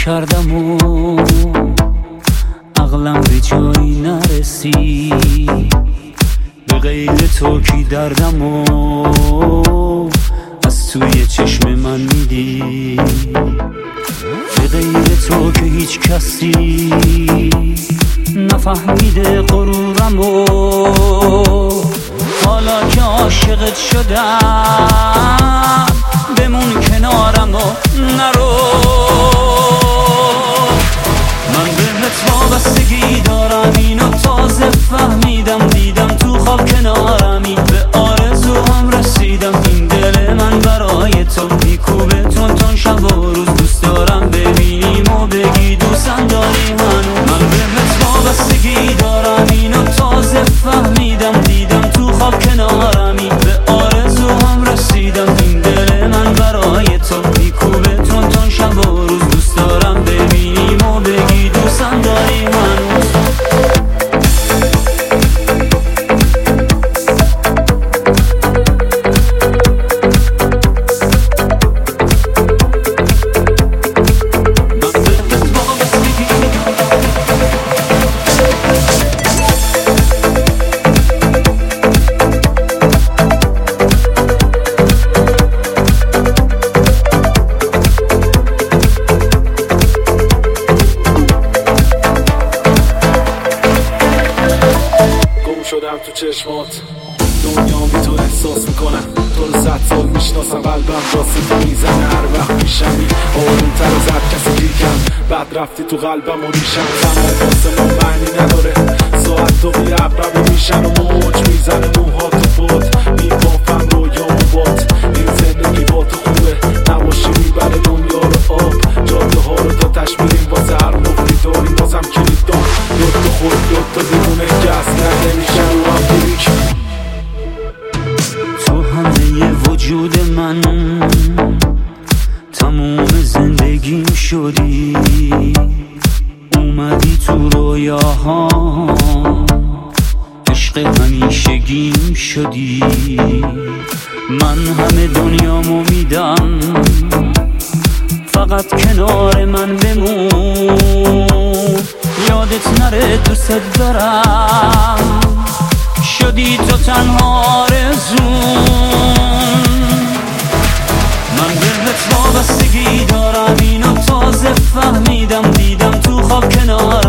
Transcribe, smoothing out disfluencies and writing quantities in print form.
کردم و عقلم به جایی نرسید، به غیر تو کی دردم و از توی چشم من میدی، به غیر تو که هیچ کسی نفهمیده غرورم و حالا که عاشقت شدم بمون کنارم و نرو. من بهت وابستگی دارم، اینو تازه فهمیدم، دیدم تو خواب کنارمی، به آرزوام رسیدم، این دل من برای تو میکوبه تون تون شب و روز، دوست دارم ببینیم و بگی دوستم داری منو. من بهت وابستگی دارم، اینو تازه فهمیدم، دیدم تو خواب کنارمی، به آرزوام رسیدم، این دل من برای تو میکوبه تون تون شب و روز، دوست دارم ببینیم و بگی دوستم داری منو. شدم تو چشمات، دنیا بی تو احساس میکنم، تو رو 100 سال میشناسم، قلبم واسه تو میزنه هر وقت میشمی، آروم تر از هر کسی دیگم، بعد رفتی تو قلبم و ریشم، تمام واسه ما معنی نداره، ساعت تو بی عقربی میشن و موج میزنه موها تو بود، میبافم رویامو بات، این زندگی با تو خوبه، نباشی میبره دنیا رو آب، جاده ها رو تا تش میریم واسه هر مفتی داریم بازم کلید دار، دوتا خود دوتا دیمونه که اصلا نمیشن و هم دیریک. تو همه وجود من، تموم زندگیم شدی، اومدی تو رویاها، عشق همیشگیم شدی، من همه دنیامو میدم، فقط کنار من بمون، یادت نره دوست دارم، شدی تو تنها آرزوم. من بهت وابستگی دارم، اینو تازه فهمیدم، دیدم تو خواب کنار